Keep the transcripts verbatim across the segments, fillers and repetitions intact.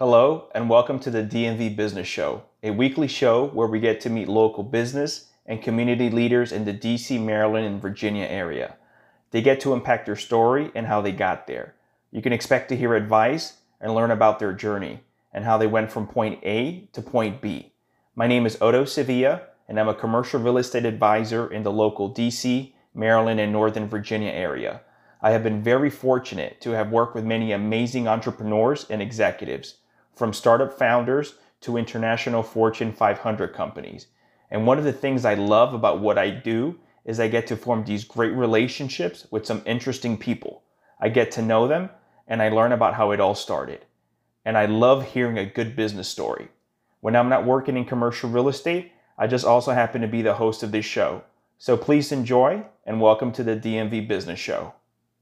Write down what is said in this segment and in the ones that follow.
Hello, and welcome to the D M V Business Show, a weekly show where we get to meet local business and community leaders in the D C, Maryland, and Virginia area. They get to impact their story and how they got there. You can expect to hear advice and learn about their journey and how they went from point A to point B. My name is Odo Sevilla, and I'm a commercial real estate advisor in the local D C, Maryland, and Northern Virginia area. I have been very fortunate to have worked with many amazing entrepreneurs and executives, from startup founders to international Fortune five hundred companies. And one of the things I love about what I do is I get to form these great relationships with some interesting people. I get to know them and I learn about how it all started. And I love hearing a good business story. When I'm not working in commercial real estate, I just also happen to be the host of this show. So please enjoy and welcome to the D M V Business Show.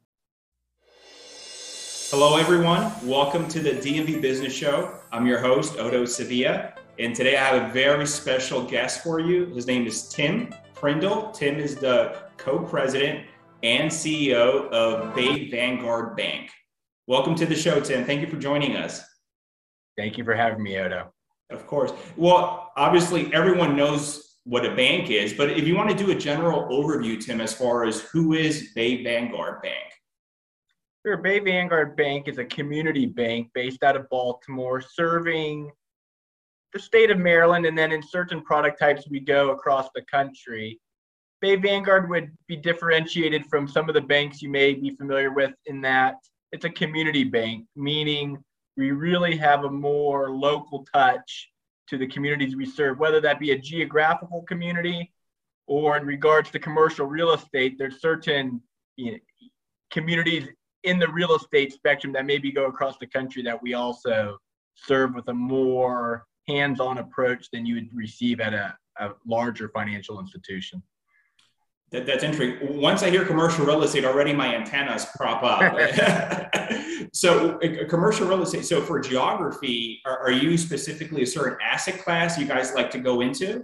Hello, everyone. Welcome to the D M V Business Show. I'm your host, Odo Sevilla, and today I have a very special guest for you. His name is Tim Prindle. Tim is the co-president and C E O of Bay Vanguard Bank. Welcome to the show, Tim. Thank you for joining us. Thank you for having me, Odo. Of course. Well, obviously, everyone knows what a bank is, but if you want to do a general overview, Tim, as far as who is Bay Vanguard Bank? Sure. Bay Vanguard Bank is a community bank based out of Baltimore, serving the state of Maryland, and then in certain product types we go across the country. Bay Vanguard would be differentiated from some of the banks you may be familiar with in that it's a community bank, meaning we really have a more local touch to the communities we serve, whether that be a geographical community or in regards to commercial real estate. There's certain you know, communities in the real estate spectrum that maybe go across the country that we also serve with a more hands-on approach than you would receive at a, a larger financial institution. That, that's interesting. Once I hear commercial real estate, already my antennas prop up. So uh, commercial real estate, so for geography, are, are you specifically a certain asset class you guys like to go into?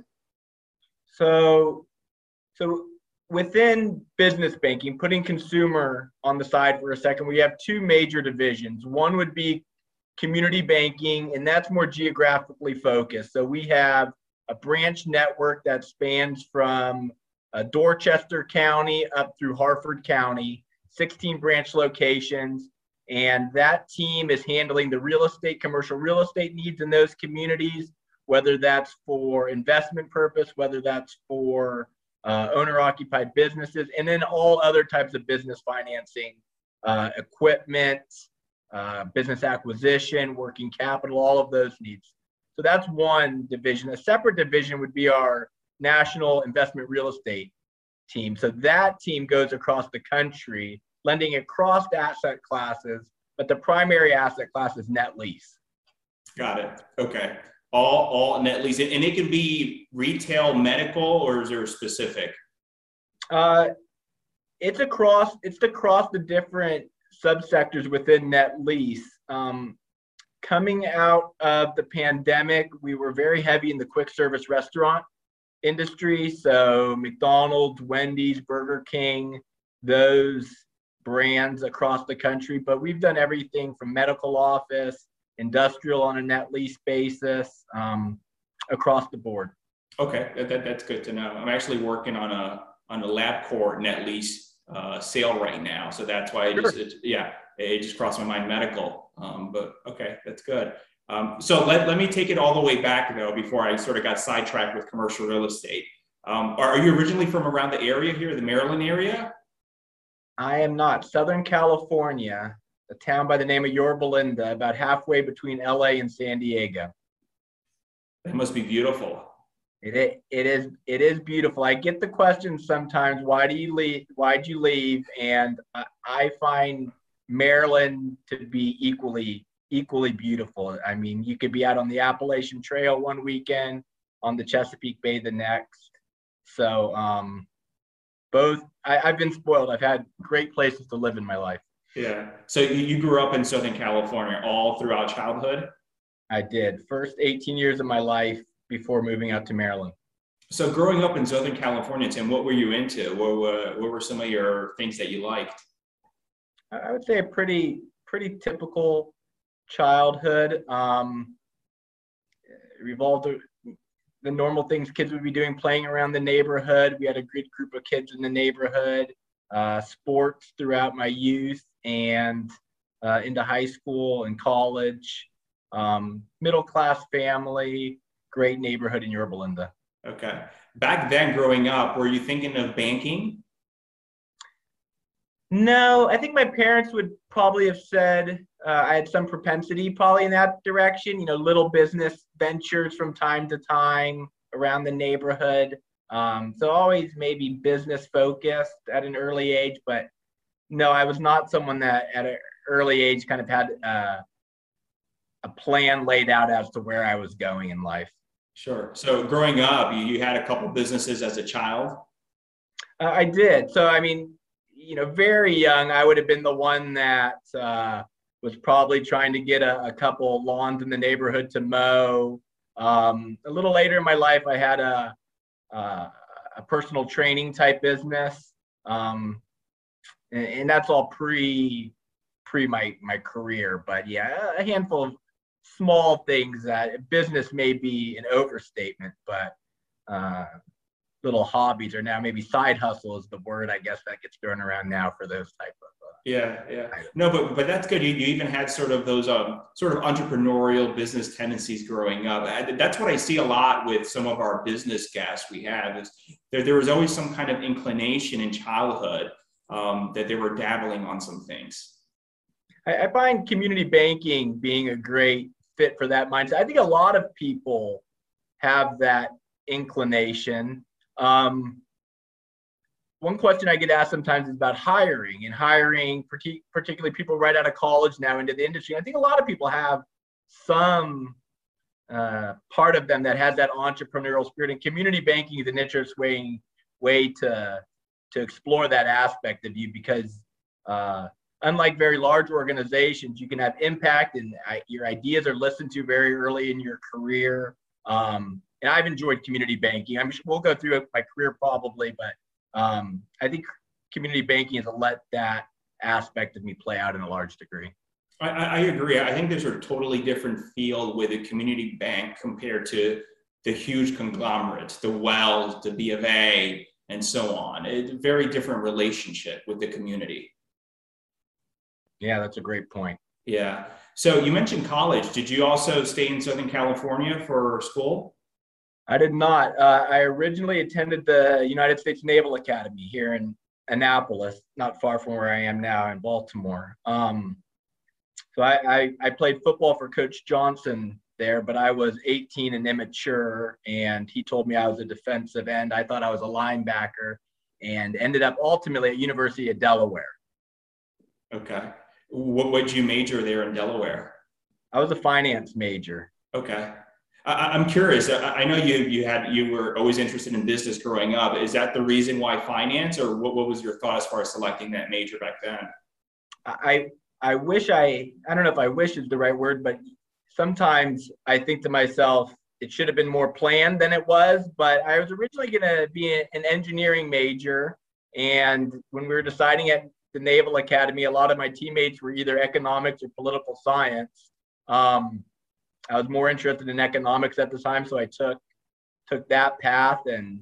So, so within business banking, putting consumer on the side for a second, we have two major divisions. One would be community banking, and that's more geographically focused. So we have a branch network that spans from uh, Dorchester County up through Harford County, sixteen branch locations. And that team is handling the real estate, commercial real estate needs in those communities, whether that's for investment purpose, whether that's for uh, owner-occupied businesses, and then all other types of business financing, uh, equipment, uh, business acquisition, working capital, all of those needs. So that's one division. A separate division would be our national investment real estate team. So that team goes across the country, lending across asset classes, but the primary asset class is net lease. Got it. Okay. All, all net lease. And it can be retail, medical, or is there specific? Uh, it's across, it's across the different subsectors within net lease. Um, coming out of the pandemic, we were very heavy in the quick service restaurant industry. So McDonald's, Wendy's, Burger King, those brands across the country, but we've done everything from medical office, industrial on a net lease basis, um, across the board. Okay, that, that, that's good to know. I'm actually working on a on a LabCorp net lease uh, sale right now, so that's why it Sure. just it, yeah it just crossed my mind medical. Um, but okay, that's good. Um, so let let me take it all the way back though before I sort of got sidetracked with commercial real estate. Um, are, are you originally from around the area here, the Maryland area? I am not. Southern California, a town by the name of Yorba Linda, about halfway between L A and San Diego. That must be beautiful. It is, it is, it is beautiful. I get the question sometimes, why do you leave? Why'd you leave? And I, I find Maryland to be equally, equally beautiful. I mean, you could be out on the Appalachian Trail one weekend, on the Chesapeake Bay the next. So, um, both, I, I've been spoiled. I've had great places to live in my life. Yeah. So you, you grew up in Southern California all throughout childhood? I did. First eighteen years of my life before moving out to Maryland. So growing up in Southern California, Tim, what were you into? What were, what were some of your things that you liked? I would say a pretty, pretty typical childhood. Um, it revolved the normal things kids would be doing, playing around the neighborhood. We had a good group of kids in the neighborhood, uh, sports throughout my youth and uh, into high school and college. Um, middle class family, great neighborhood in Yorba Linda. Okay. Back then, growing up, were you thinking of banking? No, I think my parents would probably have said uh, I had some propensity probably in that direction, you know, little business ventures from time to time around the neighborhood. Um, so always maybe business focused at an early age, but no, I was not someone that at an early age kind of had uh, a plan laid out as to where I was going in life. Sure. So growing up, you, you had a couple businesses as a child? Uh, I did. So, I mean, you know, very young, I would have been the one that uh, was probably trying to get a, a couple lawns in the neighborhood to mow. Um, a little later in my life, I had a, a, a personal training type business. Um, and, and that's all pre, pre my, my career. But yeah, a handful of small things that business may be an overstatement, but uh, little hobbies, or now maybe side hustle is the word I guess that gets thrown around now for those type of uh, yeah yeah no but but that's good. You, you even had sort of those um sort of entrepreneurial business tendencies growing up. I, that's what I see a lot with some of our business guests we have is there, there was always some kind of inclination in childhood um, that they were dabbling on some things. I, I find community banking being a great fit for that mindset. I think a lot of people have that inclination. Um, one question I get asked sometimes is about hiring and hiring, particularly people right out of college now into the industry. I think a lot of people have some uh, part of them that has that entrepreneurial spirit, and community banking is an interesting way to to explore that aspect of you because uh, unlike very large organizations, you can have impact and I, your ideas are listened to very early in your career. Um, And I've enjoyed community banking. I'm sure we'll go through my career probably, but um, I think community banking has let that aspect of me play out in a large degree. I, I agree. I think there's a totally different feel with a community bank compared to the huge conglomerates, the Wells, the B of A, and so on. It's a very different relationship with the community. Yeah, that's a great point. Yeah. So you mentioned college. Did you also stay in Southern California for school? I did not. Uh, I originally attended the United States Naval Academy here in Annapolis, not far from where I am now in Baltimore. Um, so I, I, I played football for Coach Johnson there, but I was eighteen and immature, and he told me I was a defensive end. I thought I was a linebacker, and ended up ultimately at University of Delaware. Okay. What would you major there in Delaware? I was a finance major. Okay. I, I'm curious. I, I know you you had you were always interested in business growing up. Is that the reason why finance, or what, what was your thought as far as selecting that major back then? I I wish I I don't know if I wish is the right word, but sometimes I think to myself it should have been more planned than it was. But I was originally going to be an engineering major, and when we were deciding at the Naval Academy, a lot of my teammates were either economics or political science. Um, I was more interested in economics at the time, so I took took that path. And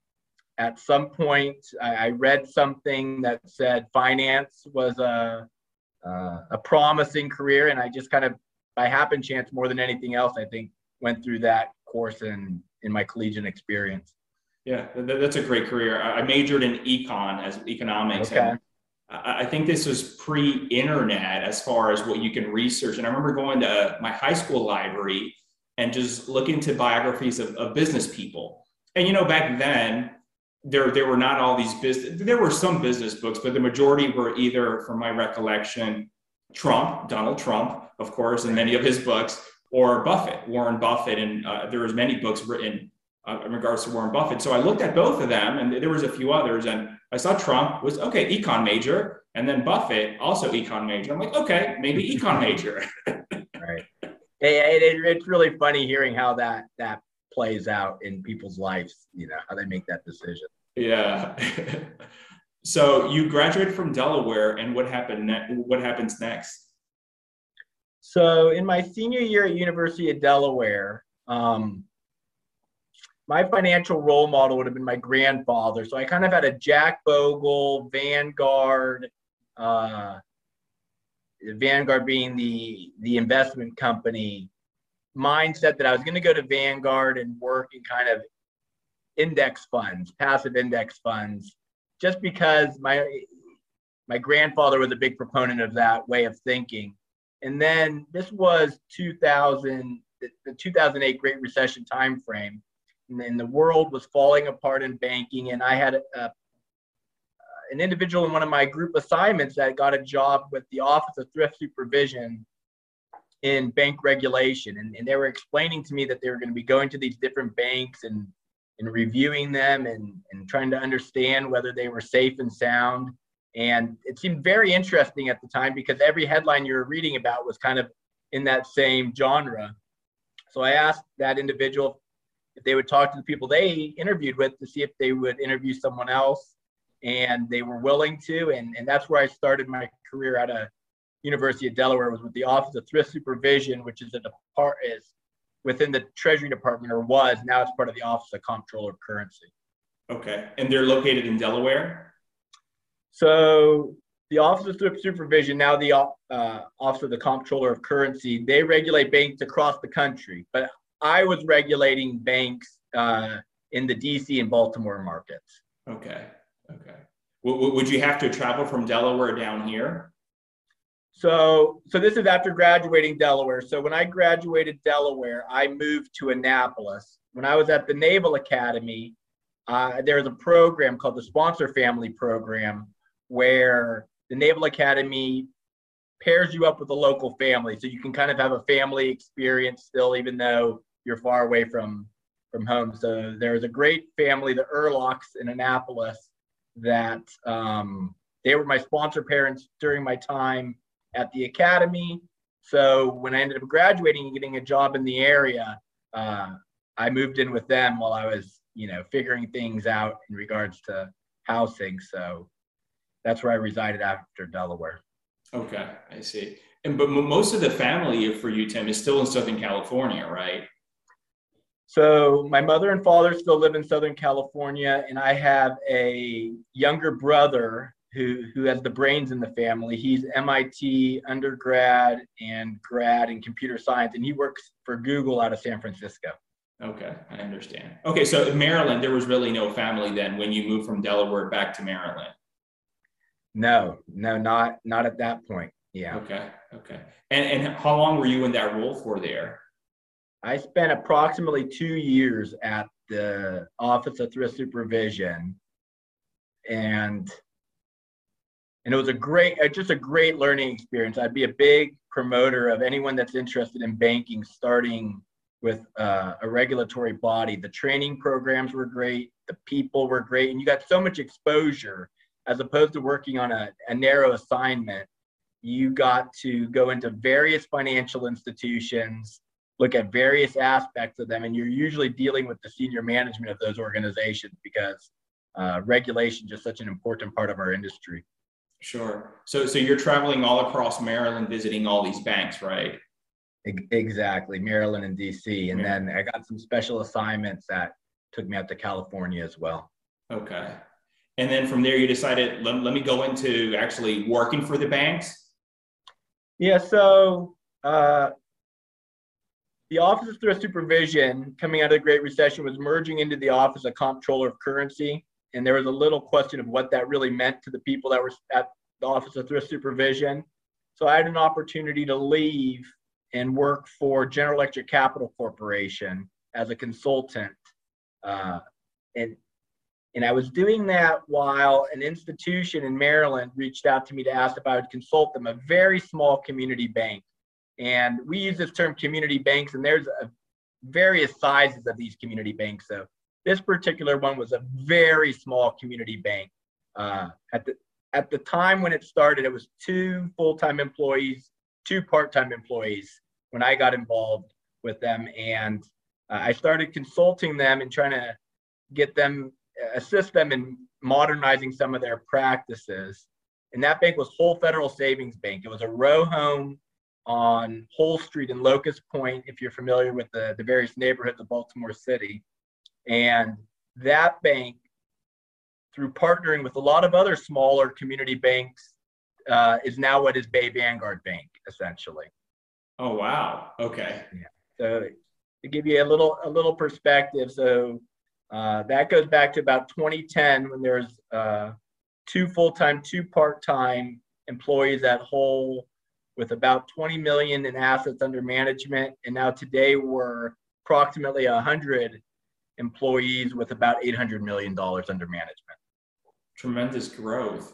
at some point, I, I read something that said finance was a uh, a promising career, and I just kind of, by happen chance, more than anything else, I think went through that course in in my collegiate experience. Yeah, that's a great career. I majored in econ as economics. Okay. And I think this was pre-internet as far as what you can research. And I remember going to my high school library and just looking to biographies of, of business people. And, you know, back then, there, there were not all these business, there were some business books, but the majority were either, from my recollection, Trump, Donald Trump, of course, and many of his books, or Buffett, Warren Buffett. And uh, there was many books written uh, in regards to Warren Buffett. So I looked at both of them, and there was a few others, and I saw Trump was, okay, econ major, and then Buffett, also econ major. I'm like, okay, maybe econ major. Right. It, it, it's really funny hearing how that that plays out in people's lives, you know, how they make that decision. Yeah. So you graduated from Delaware, and what happened ne- what happens next? So in my senior year at University of Delaware, um, my financial role model would have been my grandfather. So I kind of had a Jack Bogle, Vanguard, uh, Vanguard being the, the investment company mindset that I was going to go to Vanguard and work in kind of index funds, passive index funds, just because my my grandfather was a big proponent of that way of thinking. And then this was two thousand, the, the two thousand eight Great Recession timeframe, and then the world was falling apart in banking. And I had a, a, an individual in one of my group assignments that got a job with the Office of Thrift Supervision in bank regulation. And, and they were explaining to me that they were going to be going to these different banks and, and reviewing them and, and trying to understand whether they were safe and sound. And it seemed very interesting at the time because every headline you were reading about was kind of in that same genre. So I asked that individual if they would talk to the people they interviewed with to see if they would interview someone else. And they were willing to. And, and that's where I started my career at a University of Delaware, was with the Office of Thrift Supervision, which is a depart is within the Treasury Department, or was, now it's part of the Office of Comptroller of Currency. Okay. And they're located in Delaware? So the Office of Thrift Supervision, now the uh, Office of the Comptroller of Currency, they regulate banks across the country. But I was regulating banks uh, in the D C and Baltimore markets. Okay. Okay. W- would you have to travel from Delaware down here? So, so this is after graduating Delaware. So when I graduated Delaware, I moved to Annapolis. When I was at the Naval Academy, uh, there was a program called the Sponsor Family Program, where the Naval Academy pairs you up with a local family. So you can kind of have a family experience still, even though you're far away from, from home. So there was a great family, the Erlocks in Annapolis, that um, they were my sponsor parents during my time at the academy. So when I ended up graduating and getting a job in the area, uh, I moved in with them while I was, you know, figuring things out in regards to housing. So that's where I resided after Delaware. Okay, I see. And but most of the family for you, Tim, is still in Southern California, right? So my mother and father still live in Southern California, and I have a younger brother who who has the brains in the family. He's M I T undergrad and grad in computer science, and he works for Google out of San Francisco. Okay, I understand. Okay, so in Maryland, there was really no family then when you moved from Delaware back to Maryland? No, no, not not at that point. Yeah. Okay, okay. And and how long were you in that role for there? I spent approximately two years at the Office of Thrift Supervision, and And it was a great, just a great learning experience. I'd be a big promoter of anyone that's interested in banking, starting with uh, a regulatory body. The training programs were great. The people were great. And you got so much exposure as opposed to working on a, a narrow assignment. You got to go into various financial institutions, look at various aspects of them. And you're usually dealing with the senior management of those organizations because uh, regulation is just such an important part of our industry. Sure. So, so you're traveling all across Maryland, visiting all these banks, right? Exactly. Maryland and D C. And Yeah. then I got some special assignments that took me out to California as well. Okay. And then from there, you decided, let, let me go into actually working for the banks? Yeah. So uh, the Office of Thrift Supervision, coming out of the Great Recession, was merging into the Office of Comptroller of Currency. And there was a little question of what that really meant to the people that were at the Office of Thrift Supervision. So I had an opportunity to leave and work for General Electric Capital Corporation as a consultant. Uh, and, and I was doing that while an institution in Maryland reached out to me to ask if I would consult them, a very small community bank. And we use this term community banks, and there's a, various sizes of these community banks. So this particular one was a very small community bank. Uh, at the at the time when it started, it was two full-time employees, two part-time employees when I got involved with them. And uh, I started consulting them and trying to get them, assist them in modernizing some of their practices. And that bank was Whole Federal Savings Bank. It was a row home on Whole Street in Locust Point, if you're familiar with the, the various neighborhoods of Baltimore City. And that bank, through partnering with a lot of other smaller community banks, uh, is now what is Bay Vanguard Bank, essentially. Oh, wow. Okay. Yeah. So to give you a little a little perspective, so uh, that goes back to about twenty ten when there's uh, two full-time, two part-time employees at Whole with about twenty million in assets under management. And now today we're approximately one hundred employees with about eight hundred million dollars under management. Tremendous growth.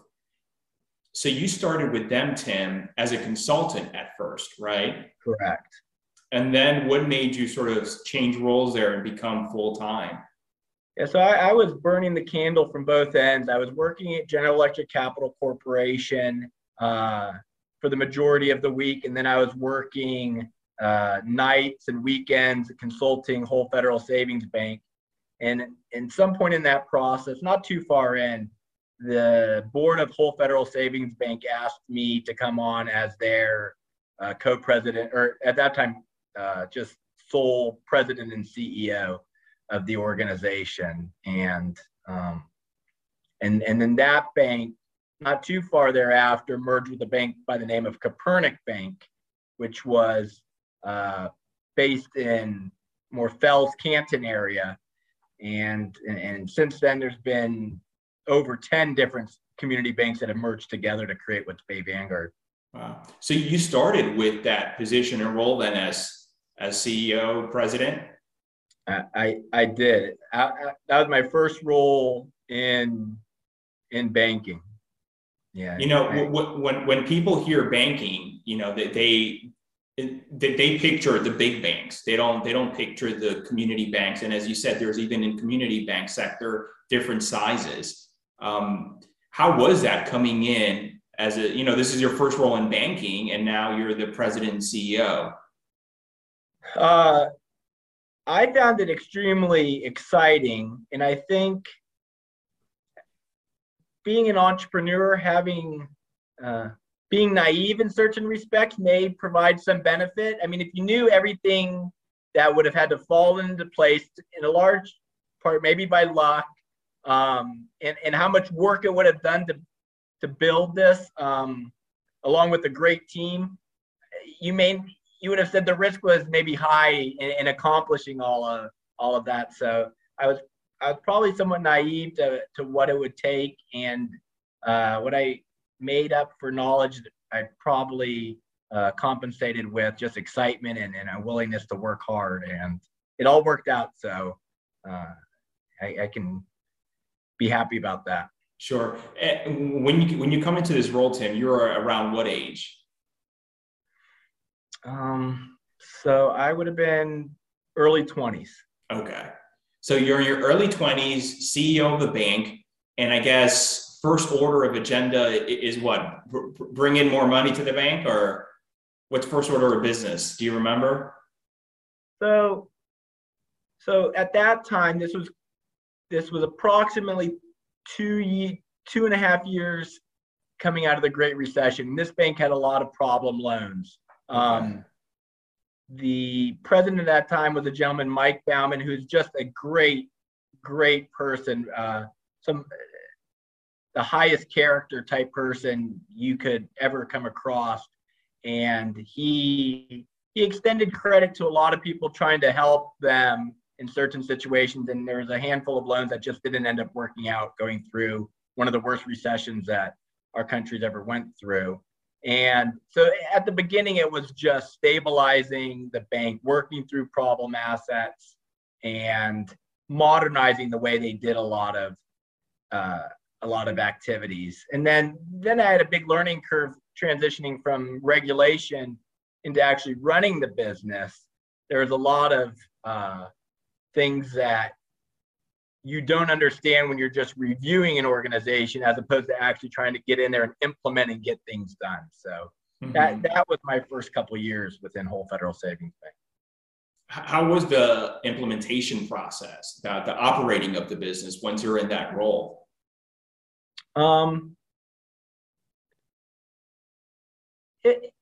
So you started with them, Tim, as a consultant at first, right? Correct. And then what made you sort of change roles there and become full-time? Yeah, so I, I was burning the candle from both ends. I was working at General Electric Capital Corporation uh, for the majority of the week, and then I was working uh, nights and weekends consulting Whole Federal Savings Bank. And in some point in that process, not too far in, the board of Whole Federal Savings Bank asked me to come on as their uh, co-president, or at that time, uh, just sole president and C E O of the organization. And um, and and then that bank, not too far thereafter, merged with a bank by the name of Copernic Bank, which was uh, based in more Fells Canton area. And, and and since then, there's been over ten different community banks that have merged together to create what's Bay Vanguard. Wow. So you started with that position and role then as, as C E O, president? I, I, I did. I, I, that was my first role in, in banking. Yeah. You know, I, when, when people hear banking, you know, that they, they, they picture the big banks. They don't, they don't picture the community banks. And as you said, there's even in community bank sector, different sizes. Um, how was that coming in as a, you know, this is your first role in banking and now you're the president and C E O? Uh, I found it extremely exciting. And I think being an entrepreneur, having, uh, being naive in certain respects may provide some benefit. I mean, if you knew everything that would have had to fall into place in a large part, maybe by luck, um, and, and how much work it would have done to, to build this, um, along with a great team, you may, you would have said the risk was maybe high in, in accomplishing all of, all of that. So I was, I was probably somewhat naive to, to what it would take, and uh, what I made up for knowledge that I probably uh, compensated with just excitement and, and a willingness to work hard, and it all worked out. So uh, I, I can be happy about that. Sure. And when you when you come into this role, Tim, you're around what age? Um, so I would have been early twenties. Okay. So you're in your early twenties, C E O of the bank, and I guess first order of agenda is what? Bring in more money to the bank, or what's first order of business? Do you remember? So, so at that time, this was this was approximately two ye- two and a half years coming out of the Great Recession. This bank had a lot of problem loans. Okay. Um, the president at that time was a gentleman, Mike Bauman, who's just a great, great person. Uh, some the highest character type person you could ever come across. And he he extended credit to a lot of people trying to help them in certain situations. And there was a handful of loans that just didn't end up working out, going through one of the worst recessions that our country's ever went through. And so at the beginning, it was just stabilizing the bank, working through problem assets, and modernizing the way they did a lot of uh, a lot of activities. And then then I had a big learning curve transitioning from regulation into actually running the business. There was a lot of uh, things that you don't understand when you're just reviewing an organization, as opposed to actually trying to get in there and implement and get things done. So mm-hmm. that that was my first couple of years within Whole Federal Savings Bank. How was the implementation process, the, the operating of the business once you're in that role? Um, it,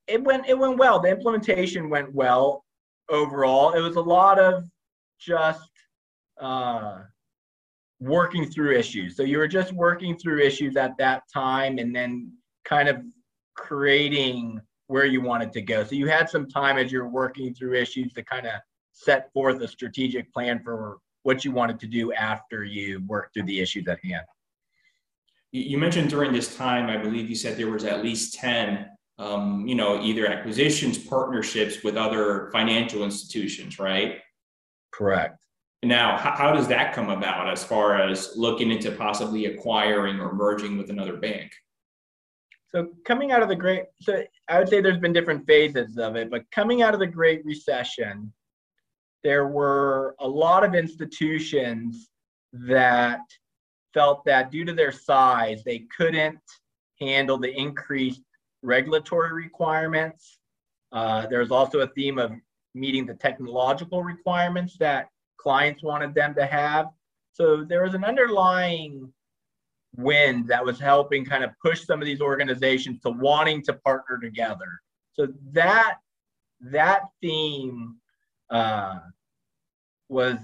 it went it went well. The implementation went well overall. It was a lot of just uh, working through issues. So you were just working through issues at that time, and then kind of creating where you wanted to go. So you had some time as you're working through issues to kind of set forth a strategic plan for what you wanted to do after you worked through the issues at hand. You mentioned during this time, I believe you said there was at least ten, um, you know, either acquisitions, partnerships with other financial institutions, right? Correct. Now, how, how does that come about as far as looking into possibly acquiring or merging with another bank? So coming out of the Great, so I would say there's been different phases of it, but coming out of the Great Recession, there were a lot of institutions that felt that due to their size, they couldn't handle the increased regulatory requirements. Uh, there was also a theme of meeting the technological requirements that clients wanted them to have. So there was an underlying wind that was helping kind of push some of these organizations to wanting to partner together. So that that theme uh, was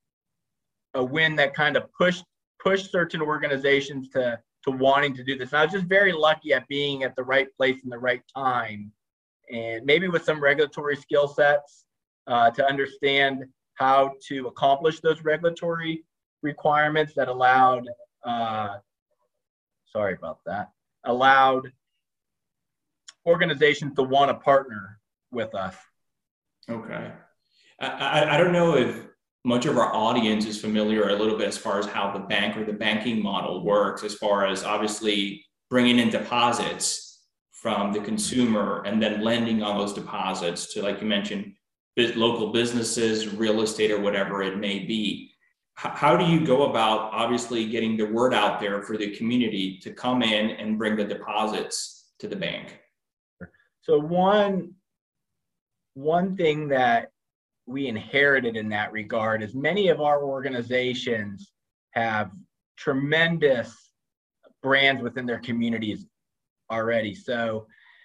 a win that kind of pushed pushed certain organizations to to wanting to do this. And I was just very lucky at being at the right place in the right time, and maybe with some regulatory skill sets uh, to understand how to accomplish those regulatory requirements that allowed, uh, sorry about that, allowed organizations to want to partner with us. Okay. I, I, I don't know if much of our audience is familiar a little bit as far as how the bank or the banking model works, as far as obviously bringing in deposits from the consumer and then lending on those deposits to, like you mentioned, local businesses, real estate, or whatever it may be. H- how do you go about obviously getting the word out there for the community to come in and bring the deposits to the bank? So one, one thing that we inherited in that regard is many of our organizations have tremendous brands within their communities already. So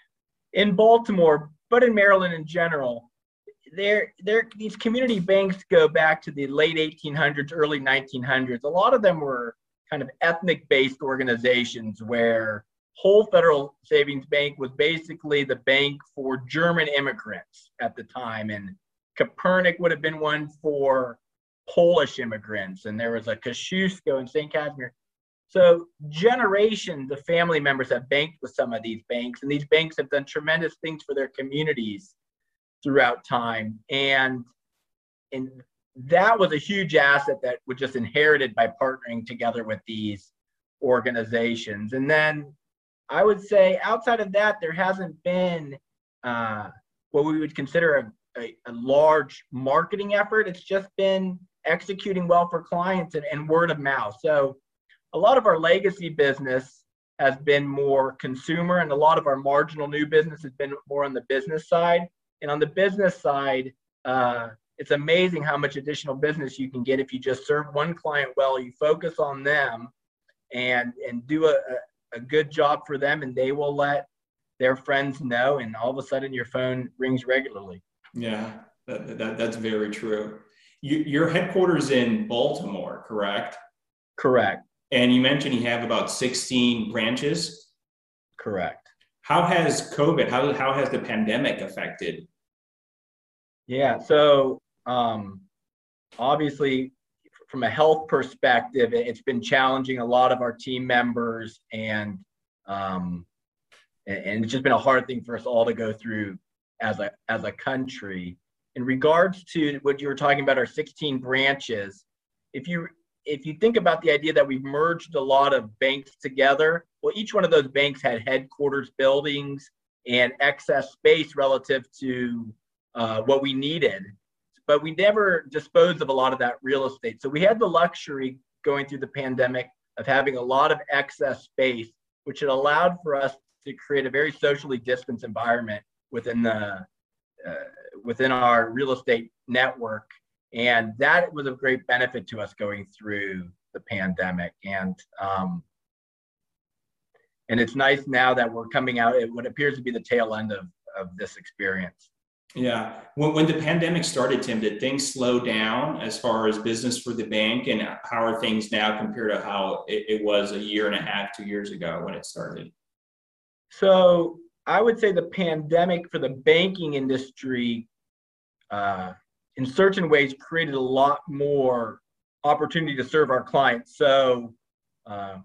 in Baltimore, but in Maryland in general, there, there, these community banks go back to the late eighteen hundreds, early nineteen hundreds. A lot of them were kind of ethnic-based organizations where Whole Federal Savings Bank was basically the bank for German immigrants at the time, and Copernic would have been one for Polish immigrants, and there was a Kosciuszko in Saint Casimir. So generations of family members have banked with some of these banks, and these banks have done tremendous things for their communities throughout time. And, and that was a huge asset that was just inherited by partnering together with these organizations. And then I would say outside of that, there hasn't been uh, what we would consider a A, a large marketing effort. It's just been executing well for clients and, and word of mouth. So a lot of our legacy business has been more consumer, and a lot of our marginal new business has been more on the business side. And on the business side, uh, it's amazing how much additional business you can get if you just serve one client well, you focus on them and, and do a, a, a good job for them, and they will let their friends know, and all of a sudden your phone rings regularly. Yeah, that, that, that's very true. You, your headquarters in Baltimore, correct? Correct. And you mentioned you have about sixteen branches? Correct. How has COVID, how, how has the pandemic affected? Yeah, so um, obviously from a health perspective, it's been challenging a lot of our team members, and um, and it's just been a hard thing for us all to go through as a as a country. In regards to what you were talking about, our sixteen branches, if you if you think about the idea that we've merged a lot of banks together, well, each one of those banks had headquarters buildings and excess space relative to uh, what we needed, but we never disposed of a lot of that real estate. So we had the luxury going through the pandemic of having a lot of excess space, which had allowed for us to create a very socially distanced environment within the uh, within our real estate network, and that was a great benefit to us going through the pandemic. And um, and it's nice now that we're coming out at what appears to be the tail end of of this experience. Yeah. When, when the pandemic started, Tim, did things slow down as far as business for the bank? And how are things now compared to how it, it was a year and a half, two years ago when it started? So I would say the pandemic for the banking industry, uh, in certain ways, created a lot more opportunity to serve our clients. So uh,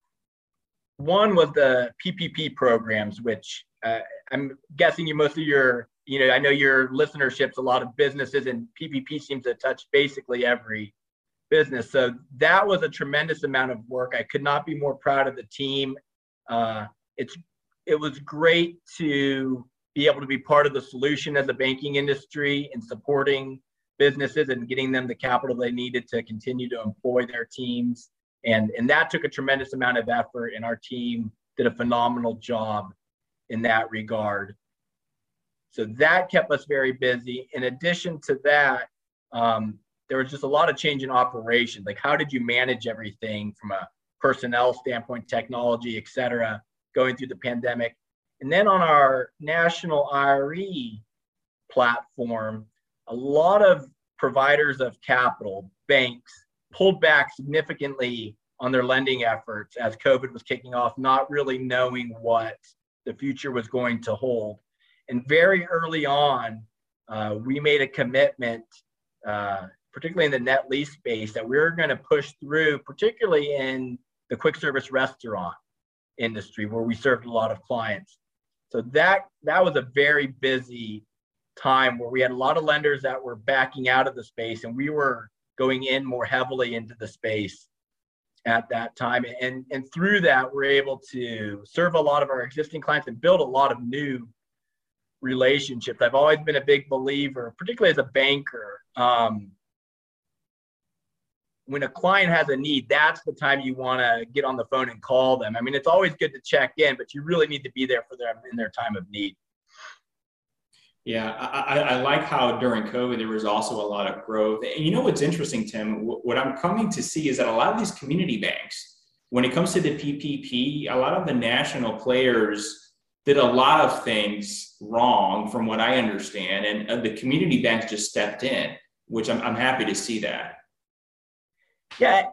one was the P P P programs, which uh, I'm guessing you most of your, you know, I know your listenership's a lot of businesses, and P P P seems to touch basically every business. So that was a tremendous amount of work. I could not be more proud of the team. Uh, it's it was great to be able to be part of the solution as a banking industry and supporting businesses and getting them the capital they needed to continue to employ their teams. And, and that took a tremendous amount of effort, and our team did a phenomenal job in that regard. So that kept us very busy. In addition to that, um, there was just a lot of change in operations. Like, how did you manage everything from a personnel standpoint, technology, et cetera, going through the pandemic? And then on our national I R E platform, a lot of providers of capital, banks, pulled back significantly on their lending efforts as COVID was kicking off, not really knowing what the future was going to hold. And very early on, uh, we made a commitment, uh, particularly in the net lease space, that we were going to push through, particularly in the quick service restaurant industry where we served a lot of clients. So that that was a very busy time where we had a lot of lenders that were backing out of the space, and we were going in more heavily into the space at that time. And, and through that, we're able to serve a lot of our existing clients and build a lot of new relationships. I've always been a big believer, particularly as a banker, um, when a client has a need, that's the time you want to get on the phone and call them. I mean, it's always good to check in, but you really need to be there for them in their time of need. Yeah, I, I like how during COVID, there was also a lot of growth. And you know what's interesting, Tim? What I'm coming to see is that a lot of these community banks, when it comes to the P P P, a lot of the national players did a lot of things wrong from what I understand. And the community banks just stepped in, which I'm, I'm happy to see that. Yeah,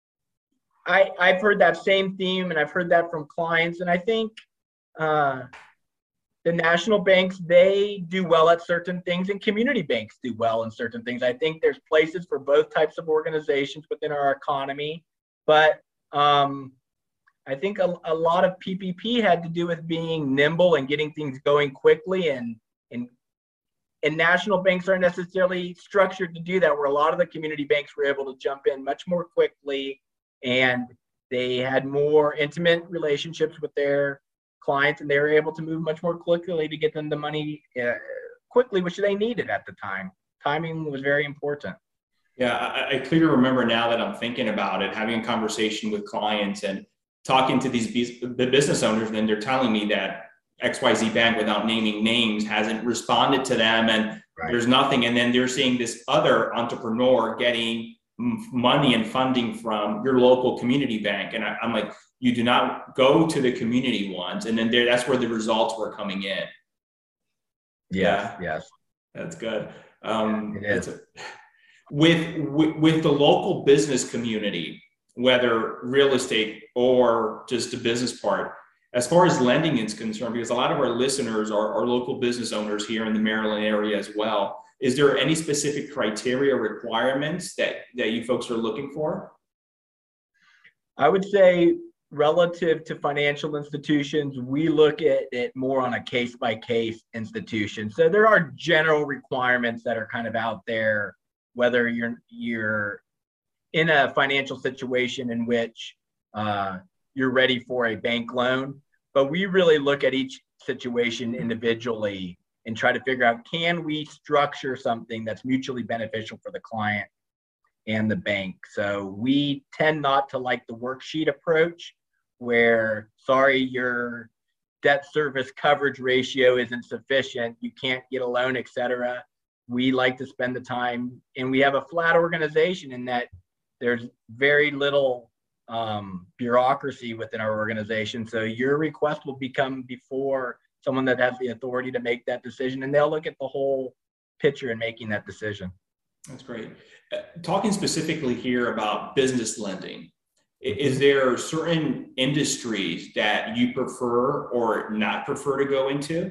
I, I've heard that same theme, and I've heard that from clients. And I think uh, the national banks, they do well at certain things, and community banks do well in certain things. I think there's places for both types of organizations within our economy. But um, I think a, a lot of P P P had to do with being nimble and getting things going quickly, and and And national banks aren't necessarily structured to do that, where a lot of the community banks were able to jump in much more quickly, and they had more intimate relationships with their clients, and they were able to move much more quickly to get them the money uh, quickly, which they needed at the time. Timing was very important. Yeah, I, I clearly remember now that I'm thinking about it, having a conversation with clients and talking to these the business owners, and they're telling me that X Y Z bank, without naming names, hasn't responded to them, and right. There's nothing. And then they're seeing this other entrepreneur getting money and funding from your local community bank. And I, I'm like, you do not go to the community ones. And then there, that's where the results were coming in. Yes, yeah. Yes. That's good. Um, it is. A, with, with, with the local business community, whether real estate or just the business part, as far as lending is concerned, because a lot of our listeners are, are local business owners here in the Maryland area as well, is there any specific criteria requirements that, that you folks are looking for? I would say relative to financial institutions, we look at it more on a case-by-case institution. So there are general requirements that are kind of out there, whether you're, you're in a financial situation in which uh, you're ready for a bank loan, but we really look at each situation individually and try to figure out, can we structure something that's mutually beneficial for the client and the bank? So we tend not to like the worksheet approach where, sorry, your debt service coverage ratio isn't sufficient, you can't get a loan, et cetera. We like to spend the time, and we have a flat organization in that there's very little um, bureaucracy within our organization. So your request will become before someone that has the authority to make that decision, and they'll look at the whole picture in making that decision. That's great. Uh, talking specifically here about business lending, is there certain industries that you prefer or not prefer to go into?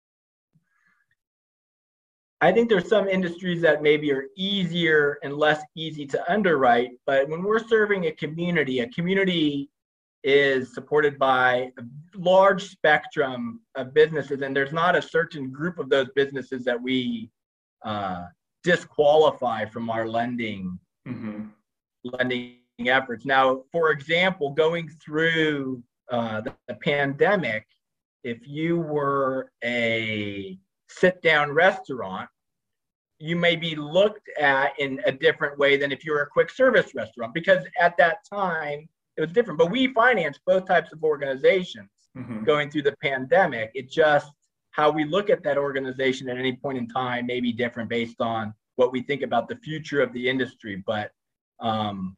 I think there's some industries that maybe are easier and less easy to underwrite, but when we're serving a community, a community is supported by a large spectrum of businesses, and there's not a certain group of those businesses that we uh, disqualify from our lending mm-hmm. lending efforts. Now, for example, going through uh, the, the pandemic, if you were a sit-down restaurant, you may be looked at in a different way than if you were a quick service restaurant, because at that time it was different. But we financed both types of organizations mm-hmm. going through the pandemic. It just, how we look at that organization at any point in time may be different based on what we think about the future of the industry. But um,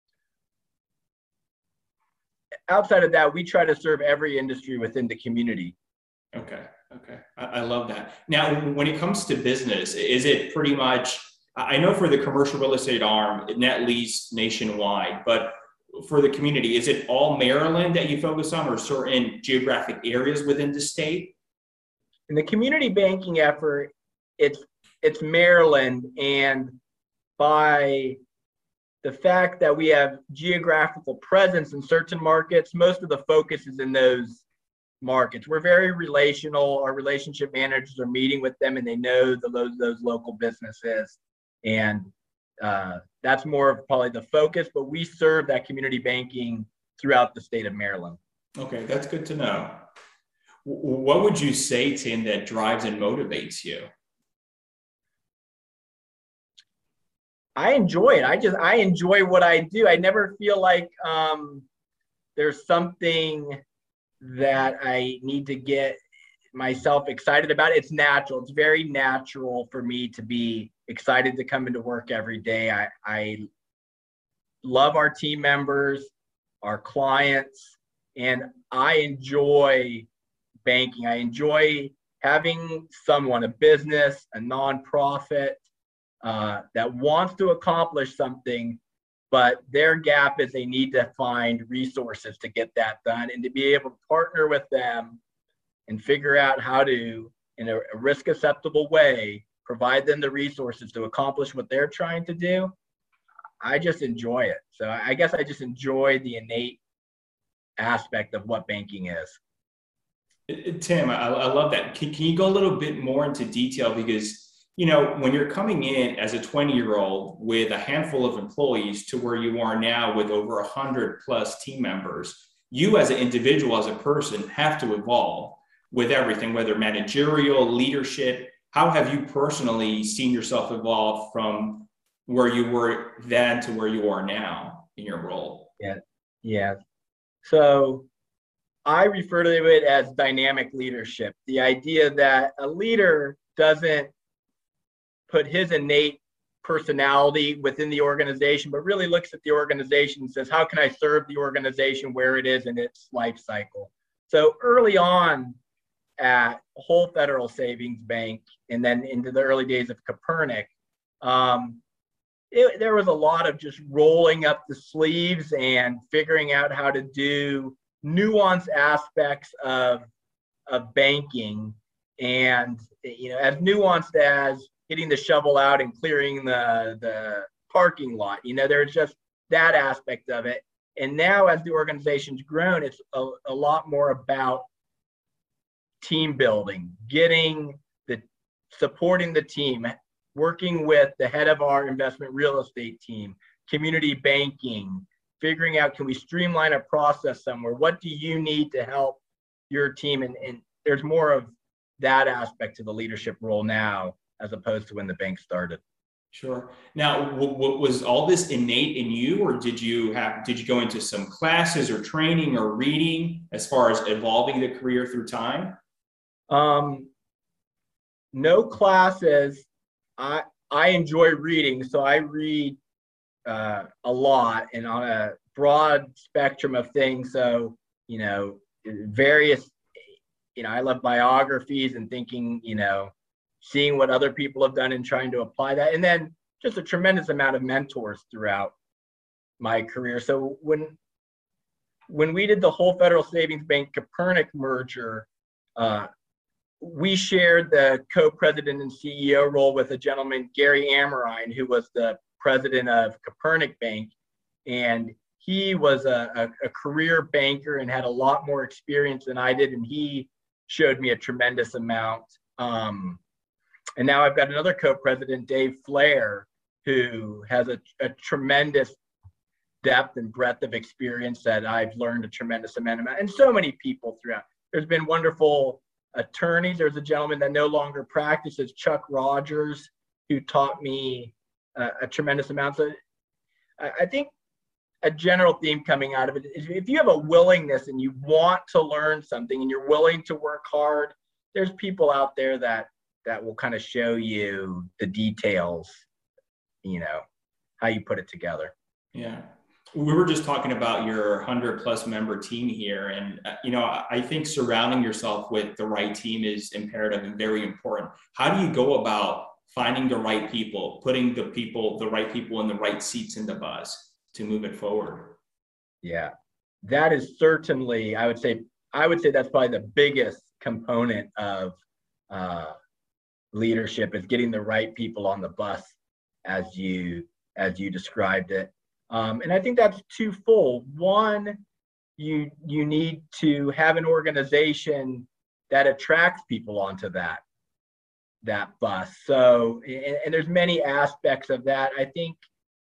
outside of that, we try to serve every industry within the community. Okay. Okay. I, I love that. Now, when it comes to business, is it pretty much, I know for the commercial real estate arm, net lease nationwide, but for the community, is it all Maryland that you focus on, or certain geographic areas within the state? In the community banking effort, it's it's Maryland, and by the fact that we have geographical presence in certain markets, most of the focus is in those markets. We're very relational. Our relationship managers are meeting with them, and they know the, those those local businesses, and uh, that's more of probably the focus. But we serve that community banking throughout the state of Maryland. Okay, that's good to know. What would you say, Tim, that drives and motivates you? I enjoy it. I just, I enjoy what I do. I never feel like um, there's something that I need to get myself excited about. It's natural. It's very natural for me to be excited to come into work every day. I, I love our team members, our clients, and I enjoy banking. I enjoy having someone, a business, a nonprofit, uh, that wants to accomplish something, but their gap is they need to find resources to get that done, and to be able to partner with them and figure out how to, in a, a risk acceptable way, provide them the resources to accomplish what they're trying to do. I just enjoy it. So I guess I just enjoy the innate aspect of what banking is. Tim, I, I love that. Can, can you go a little bit more into detail? Because, you know, when you're coming in as a twenty year old with a handful of employees to where you are now with over a hundred plus team members, you as an individual, as a person, have to evolve with everything, whether managerial, leadership. How have you personally seen yourself evolve from where you were then to where you are now in your role? Yeah. Yeah. So I refer to it as dynamic leadership. The idea that a leader doesn't put his innate personality within the organization, but really looks at the organization and says, how can I serve the organization where it is in its life cycle? So early on at Whole Federal Savings Bank, and then into the early days of Copernic, um, it, there was a lot of just rolling up the sleeves and figuring out how to do nuanced aspects of, of banking. And, you know, as nuanced as getting the shovel out and clearing the, the parking lot, you know, there's just that aspect of it. And now as the organization's grown, it's a, a lot more about team building, getting the, supporting the team, working with the head of our investment real estate team, community banking, figuring out, can we streamline a process somewhere? What do you need to help your team? And, and there's more of that aspect to the leadership role now, as opposed to when the bank started. Sure. Now, w- w- was all this innate in you, or did you have, did you go into some classes or training or reading as far as evolving the career through time? Um, no classes. I, I enjoy reading, so I read uh, a lot and on a broad spectrum of things. So, you know, various you know, I love biographies and thinking, you know, seeing what other people have done and trying to apply that. And then just a tremendous amount of mentors throughout my career. So when when we did the Whole Federal Savings Bank Copernic merger, uh, we shared the co-president and C E O role with a gentleman, Gary Amrine, who was the president of Copernic Bank. And he was a, a, a career banker and had a lot more experience than I did. And he showed me a tremendous amount. Um, and now I've got another co-president, Dave Flair, who has a, a tremendous depth and breadth of experience that I've learned a tremendous amount about. And so many people throughout. There's been wonderful attorneys. There's a gentleman that no longer practices, Chuck Rogers, who taught me uh, a tremendous amount. So I, I think a general theme coming out of it is if you have a willingness and you want to learn something and you're willing to work hard, there's people out there that that will kind of show you the details, you know, how you put it together. Yeah. We were just talking about your one hundred plus member team here. And, uh, you know, I think surrounding yourself with the right team is imperative and very important. How do you go about finding the right people, putting the people, the right people in the right seats in the bus to move it forward? Yeah, that is certainly, I would say, I would say that's probably the biggest component of uh, leadership is getting the right people on the bus as you, as you described it. Um, and I think that's twofold. One, you you need to have an organization that attracts people onto that that bus. So, and, and there's many aspects of that. I think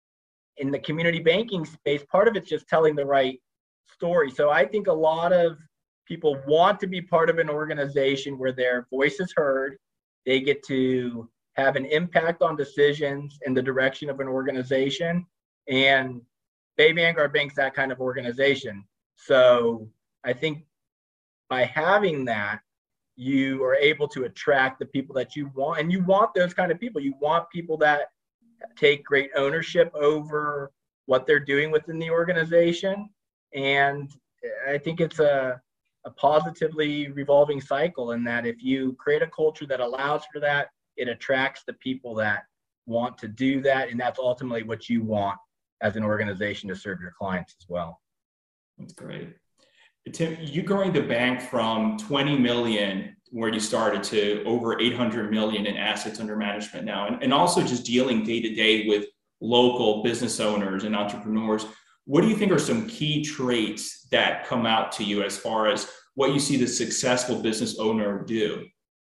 in the community banking space, part of it's just telling the right story. So I think a lot of people want to be part of an organization where their voice is heard. They get to have an impact on decisions in the direction of an organization. And Bay Vanguard Bank's that kind of organization. So I think by having that, you are able to attract the people that you want. And you want those kind of people. You want people that take great ownership over what they're doing within the organization. And I think it's a, a positively revolving cycle in that if you create a culture that allows for that, it attracts the people that want to do that. And that's ultimately what you want as an organization to serve your clients as well. That's great. Tim, you growing the bank from twenty million where you started to over eight hundred million in assets under management now, and, and also just dealing day to day with local business owners and entrepreneurs. What do you think are some key traits that come out to you as far as what you see the successful business owner do?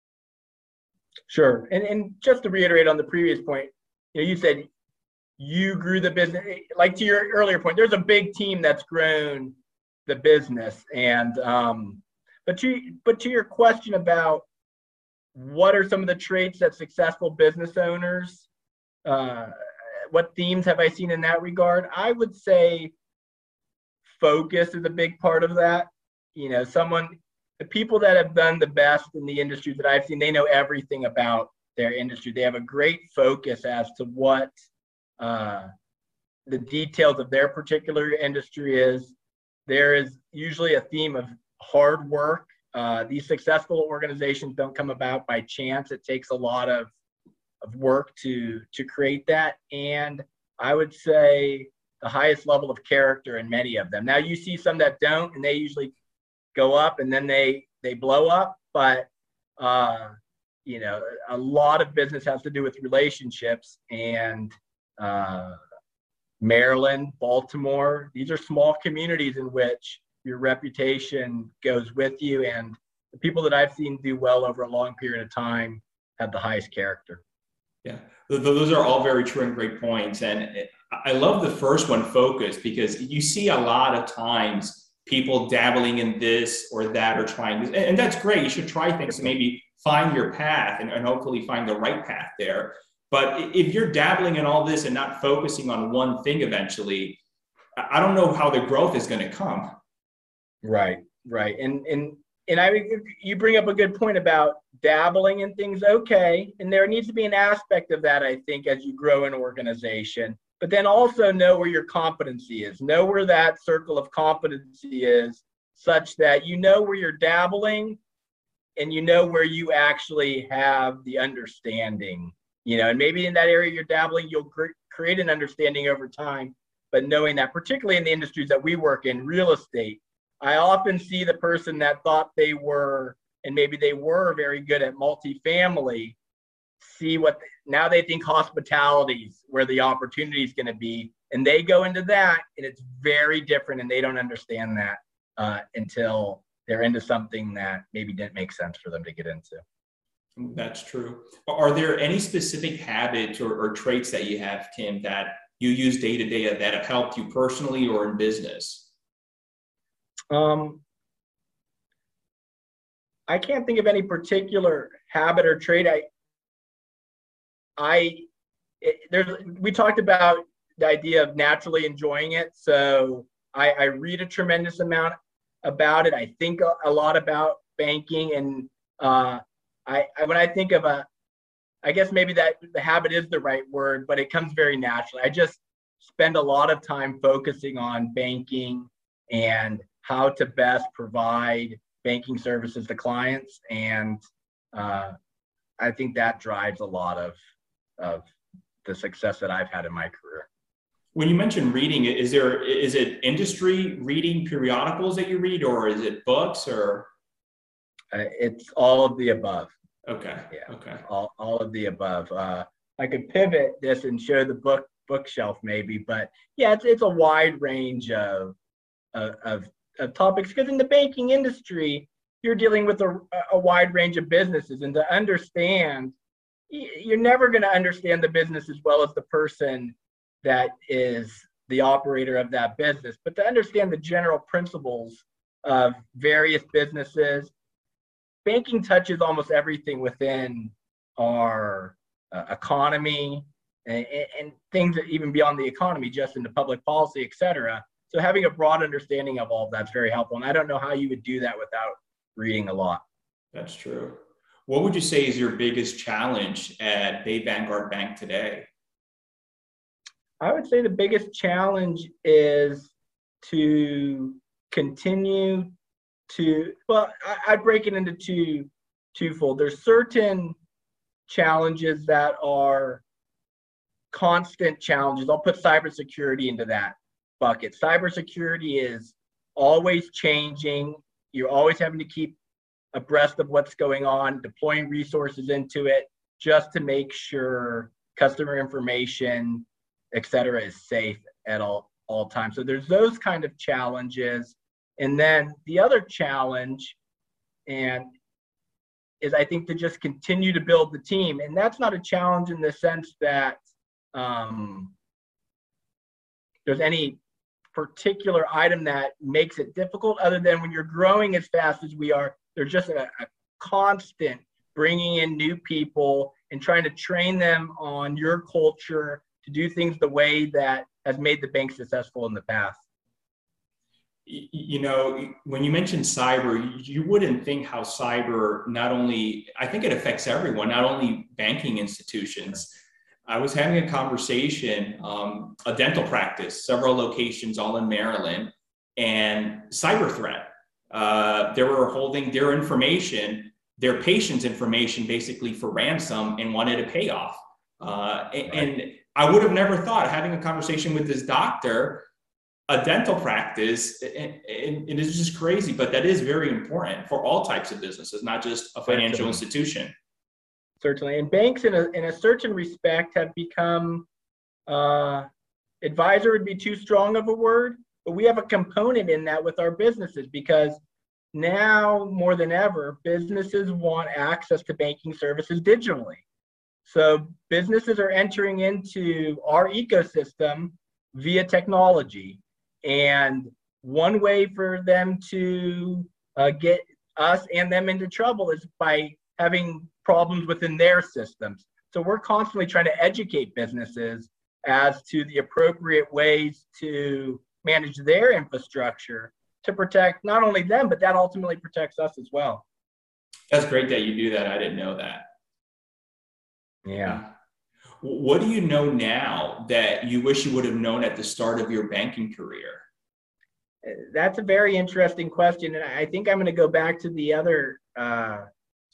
Sure. And, and just to reiterate on the previous point, you know, you said you grew the business, like to your earlier point, there's a big team that's grown the business. And, um, but to, but to your question about what are some of the traits that successful business owners, uh, what themes have I seen in that regard? I would say focus is a big part of that. You know, someone, the people that have done the best in the industry that I've seen, they know everything about their industry. They have a great focus as to what uh, the details of their particular industry is. There is usually a theme of hard work. Uh, these successful organizations don't come about by chance. It takes a lot of, of work to, to create that. And I would say the highest level of character in many of them. Now you see some that don't, and they usually go up and then they, they blow up. But, uh, you know, a lot of business has to do with relationships. And uh, Maryland, Baltimore, these are small communities in which your reputation goes with you. And the people that I've seen do well over a long period of time have the highest character. Yeah, those are all very true and great points. And I love the first one, focus, because you see a lot of times people dabbling in this or that or trying this. And that's great. You should try things to maybe find your path and, and hopefully find the right path there. But if you're dabbling in all this and not focusing on one thing eventually, I don't know how the growth is going to come. Right, right. And and and I you bring up a good point about dabbling in things, okay. And there needs to be an aspect of that, I think, as you grow an organization. But then also know where your competency is. Know where that circle of competency is such that you know where you're dabbling, and you know where you actually have the understanding, you know, and maybe in that area you're dabbling, you'll cre- create an understanding over time. But knowing that, particularly in the industries that we work in, real estate, I often see the person that thought they were, and maybe they were very good at multifamily, see what now they think hospitality is where the opportunity is going to be, and they go into that, and it's very different, and they don't understand that uh, until they're into something that maybe didn't make sense for them to get into. That's true. Are there any specific habits or, or traits that you have, Tim, that you use day to day that have helped you personally or in business? Um, I can't think of any particular habit or trait. I, I, it, there's, we talked about the idea of naturally enjoying it. So I, I read a tremendous amount about it. I think a, a lot about banking, and uh, I, I, when I think of a, I guess maybe that the habit is the right word, but it comes very naturally. I just spend a lot of time focusing on banking and how to best provide banking services to clients. And uh, I think that drives a lot of, of the success that I've had in my career. When you mentioned reading, is there, is it industry reading periodicals that you read, or is it books, or? Uh, it's all of the above. Okay. Yeah. Okay. All, all of the above. Uh, I could pivot this and show the book bookshelf maybe, but yeah, it's, it's a wide range of, of, of, of topics, because in the banking industry, you're dealing with a, a wide range of businesses, and to understand, you're never going to understand the business as well as the person that is the operator of that business, but to understand the general principles of various businesses. Banking touches almost everything within our uh, economy and, and things that even beyond the economy, just into public policy, et cetera. So having a broad understanding of all of that's very helpful. And I don't know how you would do that without reading a lot. That's true. What would you say is your biggest challenge at Bay Vanguard Bank today? I would say the biggest challenge is to continue to, well, I, I break it into two, twofold. There's certain challenges that are constant challenges. I'll put cybersecurity into that bucket. Cybersecurity is always changing. You're always having to keep abreast of what's going on, deploying resources into it just to make sure customer information, et cetera, is safe at all, all times. So there's those kind of challenges. And then the other challenge and is, I think, to just continue to build the team. And that's not a challenge in the sense that um, there's any particular item that makes it difficult, other than when you're growing as fast as we are, there's just a, a constant bringing in new people and trying to train them on your culture to do things the way that has made the bank successful in the past. You know, when you mentioned cyber, you wouldn't think how cyber not only, I think it affects everyone, not only banking institutions. I was having a conversation, um, a dental practice, several locations all in Maryland, and cyber threat. Uh, they were holding their information, their patient's information basically for ransom, and wanted a payoff. Uh, and, right. and I would have never thought, having a conversation with this doctor, a dental practice, and, and it is just crazy, but that is very important for all types of businesses, not just a financial Certainly. institution. Certainly. And banks in a, in a certain respect have become, uh, advisor would be too strong of a word, but we have a component in that with our businesses, because now more than ever, businesses want access to banking services digitally. So businesses are entering into our ecosystem via technology. And one way for them to uh, get us and them into trouble is by having problems within their systems. So we're constantly trying to educate businesses as to the appropriate ways to manage their infrastructure to protect not only them, but that ultimately protects us as well. That's great that you do that. I didn't know that. Yeah. What do you know now that you wish you would have known at the start of your banking career? That's a very interesting question. And I think I'm going to go back to the other uh,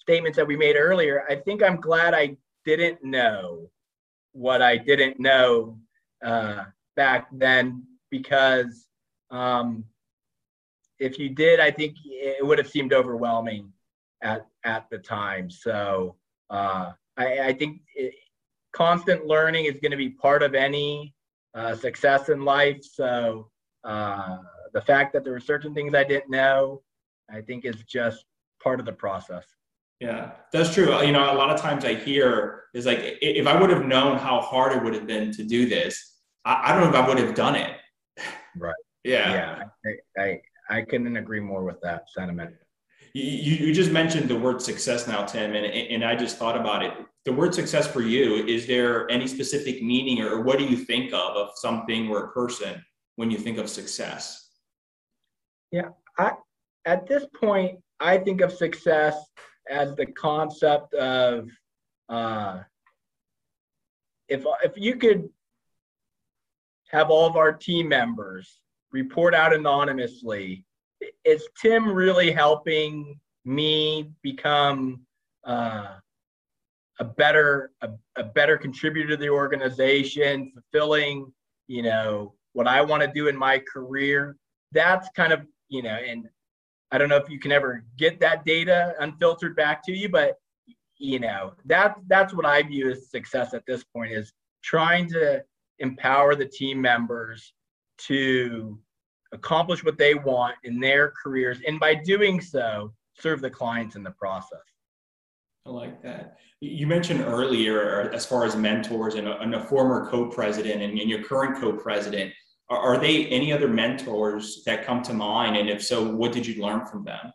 statements that we made earlier, I think I'm glad I didn't know what I didn't know uh, back then, because um, if you did, I think it would have seemed overwhelming at at the time. So uh, I, I think it, constant learning is going to be part of any uh, success in life. So uh, the fact that there were certain things I didn't know, I think is just part of the process. Yeah, that's true. You know, a lot of times I hear is like, if I would have known how hard it would have been to do this, I, I don't know if I would have done it. Right. Yeah. Yeah. I, I, I couldn't agree more with that sentiment. You, you just mentioned the word success now, Tim, and, and I just thought about it. The word success for you, is there any specific meaning, or what do you think of of something or a person when you think of success? Yeah, I, at this point, I think of success as the concept of uh, if if you could have all of our team members report out anonymously, is Tim really helping me become uh, a better a, a better contributor to the organization, fulfilling, you know, what I want to do in my career? That's kind of, you know, and I don't know if you can ever get that data unfiltered back to you, but, you know, that that's what I view as success at this point, is trying to empower the team members to accomplish what they want in their careers, and by doing so, serve the clients in the process. I like that. You mentioned earlier, as far as mentors and a, and a former co-president and, and your current co-president, are, are they any other mentors that come to mind? And if so, what did you learn from them?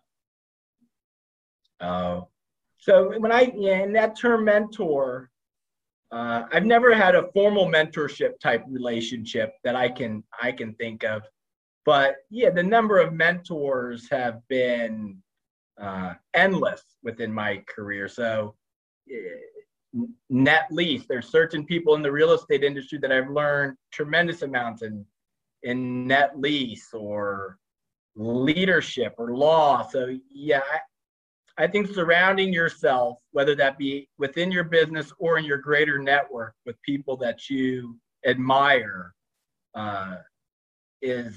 Uh, so when I, yeah, in that term mentor, uh, I've never had a formal mentorship type relationship that I can I can think of. But yeah, the number of mentors have been uh, endless within my career. So uh, net lease, there's certain people in the real estate industry that I've learned tremendous amounts in, in net lease or leadership or law. So yeah, I, I think surrounding yourself, whether that be within your business or in your greater network, with people that you admire uh, is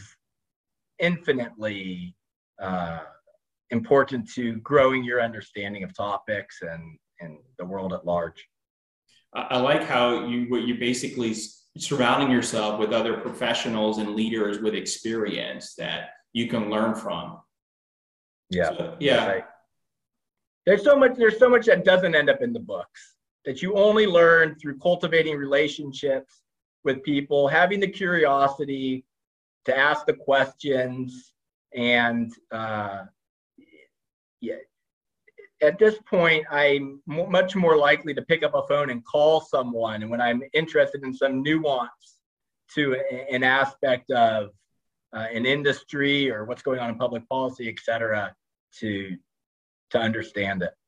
infinitely uh, important to growing your understanding of topics and, and the world at large. I like how you, what you basically surrounding yourself with other professionals and leaders with experience that you can learn from. Yeah. So, yeah. Right. There's so much, there's so much that doesn't end up in the books, that you only learn through cultivating relationships with people, having the curiosity to ask the questions, and uh, yeah, at this point, I'm m- much more likely to pick up a phone and call someone, and when I'm interested in some nuance to a, an aspect of uh, an industry or what's going on in public policy, et cetera, to to understand it.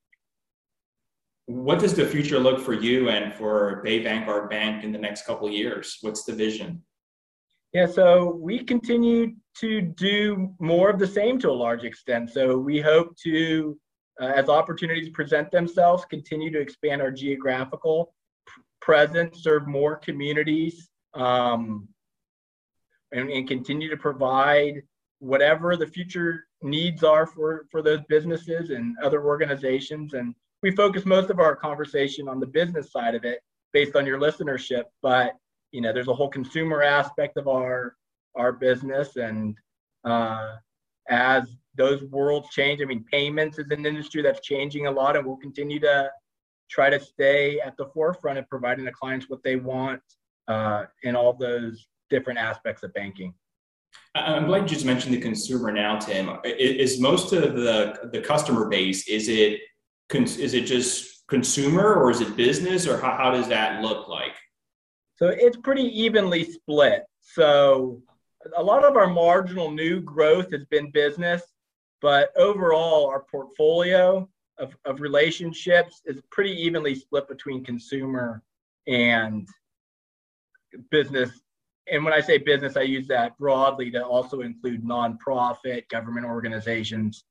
What does the future look for you and for Bay Vanguard Bank in the next couple of years? What's the vision? Yeah, so we continue to do more of the same to a large extent. So we hope to, uh, as opportunities present themselves, continue to expand our geographical p- presence, serve more communities, um, and, and continue to provide whatever the future needs are for, for those businesses and other organizations. And we focus most of our conversation on the business side of it based on your listenership, but you know, there's a whole consumer aspect of our our business, and uh, as those worlds change, I mean, payments is an industry that's changing a lot, and we'll continue to try to stay at the forefront of providing the clients what they want uh, in all those different aspects of banking. I'm glad you just mentioned the consumer now, Tim. Is most of the the customer base, is it is it just consumer, or is it business, or how, how does that look like? So it's pretty evenly split. So a lot of our marginal new growth has been business, but overall our portfolio of, of relationships is pretty evenly split between consumer and business. And when I say business, I use that broadly to also include nonprofit, government organizations,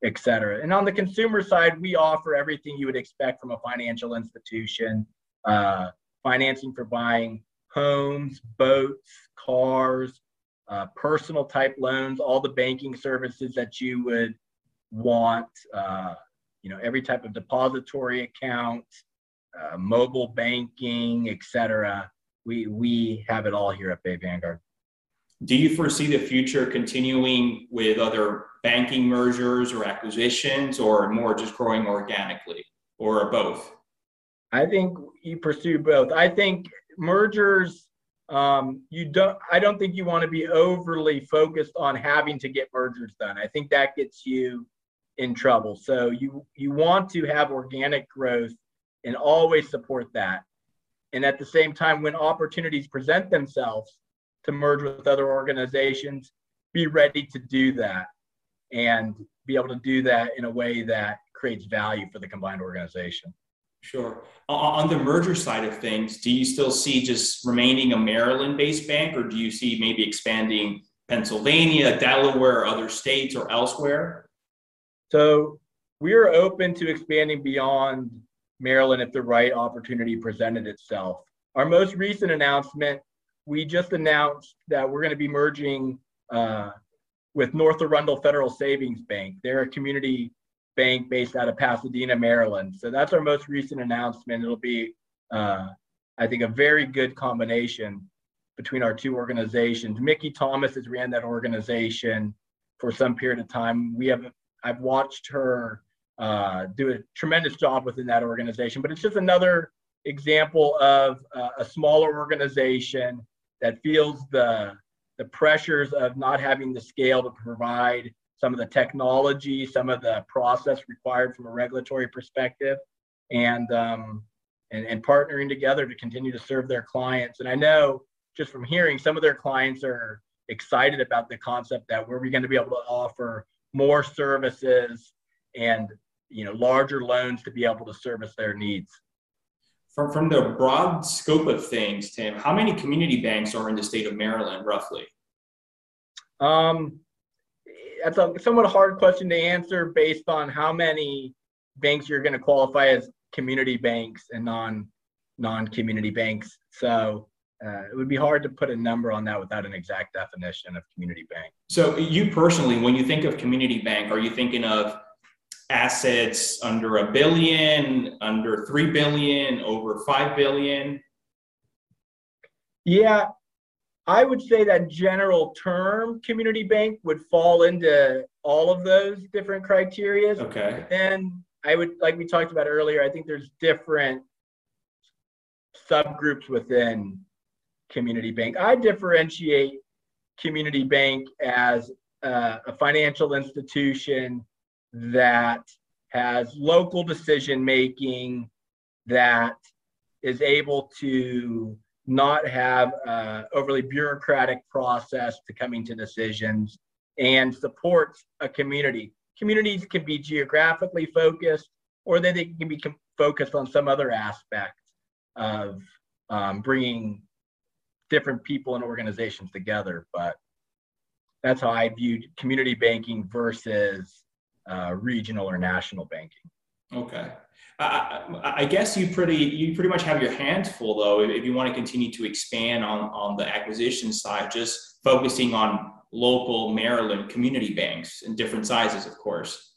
et cetera. And on the consumer side, we offer everything you would expect from a financial institution, uh, financing for buying homes, boats, cars, uh, personal type loans, all the banking services that you would want, uh, you know, every type of depository account, uh, mobile banking, et cetera. We, we have it all here at Bay Vanguard. Do you foresee the future continuing with other banking mergers or acquisitions, or more just growing organically, or both? I think you pursue both. I think mergers, um, you don't, I don't think you want to be overly focused on having to get mergers done. I think that gets you in trouble. So you, you want to have organic growth and always support that. And at the same time, when opportunities present themselves to merge with other organizations, be ready to do that and be able to do that in a way that creates value for the combined organization. Sure. On the merger side of things, do you still see just remaining a Maryland-based bank, or do you see maybe expanding Pennsylvania, Delaware, other states, or elsewhere? So we are open to expanding beyond Maryland if the right opportunity presented itself. Our most recent announcement, we just announced that we're going to be merging uh, with North Arundel Federal Savings Bank. They're a community bank based out of Pasadena, Maryland. So that's our most recent announcement. It'll be, uh, I think, a very good combination between our two organizations. Mickey Thomas has ran that organization for some period of time. We have, I've watched her uh, do a tremendous job within that organization, but it's just another example of uh, a smaller organization that feels the, the pressures of not having the scale to provide some of the technology, some of the process required from a regulatory perspective, and, um, and, and partnering together to continue to serve their clients. And I know just from hearing, some of their clients are excited about the concept that we're going to be able to offer more services and, you know, larger loans to be able to service their needs. From, from the broad scope of things, Tim, how many community banks are in the state of Maryland, roughly? Um, that's a somewhat hard question to answer based on how many banks you're going to qualify as community banks and non, non-community banks. So uh, it would be hard to put a number on that without an exact definition of community bank. So you personally, when you think of community bank, are you thinking of assets under a billion, under three billion, over five billion? Yeah, I would say that general term community bank would fall into all of those different criteria. Okay. Then I would, like we talked about earlier, I think there's different subgroups within community bank. I differentiate community bank as uh, a financial institution that has local decision making, that is able to not have an overly bureaucratic process to coming to decisions, and supports a community. Communities can be geographically focused, or they, they can be focused on some other aspect of um, bringing different people and organizations together. But that's how I view community banking versus uh, regional or national banking. Okay. I, I guess you pretty you pretty much have your hands full, though, if you want to continue to expand on, on the acquisition side, just focusing on local Maryland community banks in different sizes, of course.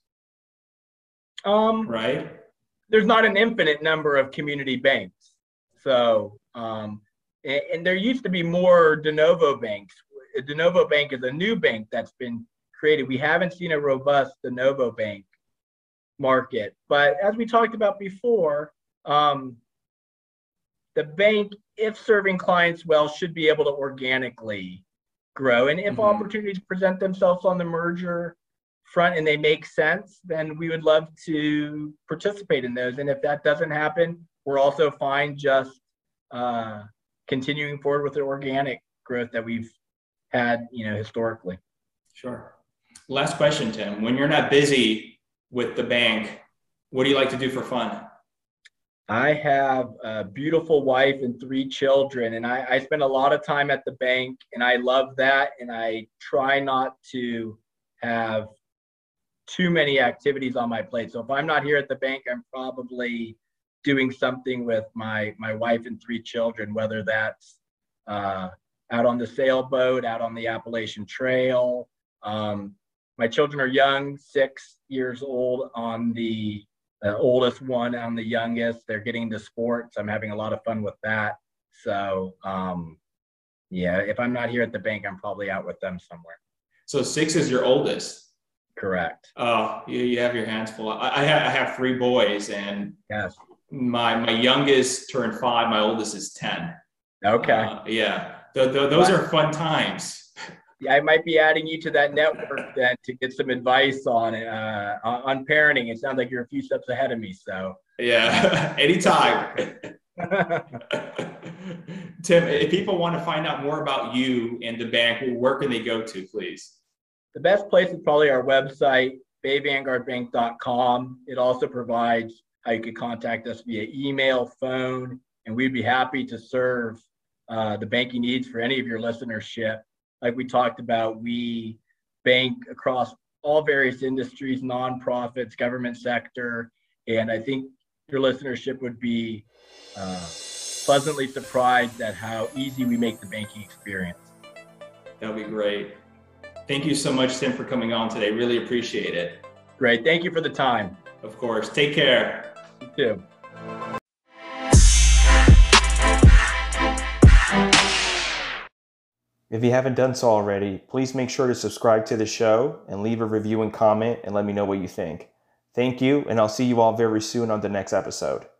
Um, right? There's not an infinite number of community banks. So, um, and, and there used to be more de novo banks. A de novo bank is a new bank that's been created. We haven't seen a robust de novo bank market. But as we talked about before, um, the bank, if serving clients well, should be able to organically grow. And if mm-hmm. opportunities present themselves on the merger front and they make sense, then we would love to participate in those. And if that doesn't happen, we're also fine just uh, continuing forward with the organic growth that we've had, you know, historically. Sure. Last question, Tim. When you're not busy with the bank, what do you like to do for fun? I have a beautiful wife and three children, and I, I spend a lot of time at the bank, and I love that. And I try not to have too many activities on my plate. So if I'm not here at the bank, I'm probably doing something with my my wife and three children, whether that's uh, out on the sailboat, out on the Appalachian Trail. Um, my children are young, six years old on the uh, oldest one, on the youngest. They're getting into sports. I'm having a lot of fun with that. So um, yeah, if I'm not here at the bank, I'm probably out with them somewhere. So six is your oldest. Correct. Oh, you, you have your hands full. I, I, have, I have three boys, and yes, my my youngest turned five. My oldest is ten. Okay. Uh, yeah, th- th- those are fun times. Yeah, I might be adding you to that network then to get some advice on uh, on parenting. It sounds like you're a few steps ahead of me. So yeah, anytime. Tim, if people want to find out more about you and the bank, where can they go to, please? The best place is probably our website, bay vanguard bank dot com. It also provides how you could contact us via email, phone, and we'd be happy to serve uh, the banking needs for any of your listenership. Like we talked about, we bank across all various industries, nonprofits, government sector, and I think your listenership would be uh, pleasantly surprised at how easy we make the banking experience. That would be great. Thank you so much, Tim, for coming on today. Really appreciate it. Great. Thank you for the time. Of course. Take care. You too. If you haven't done so already, please make sure to subscribe to the show and leave a review and comment and let me know what you think. Thank you, and I'll see you all very soon on the next episode.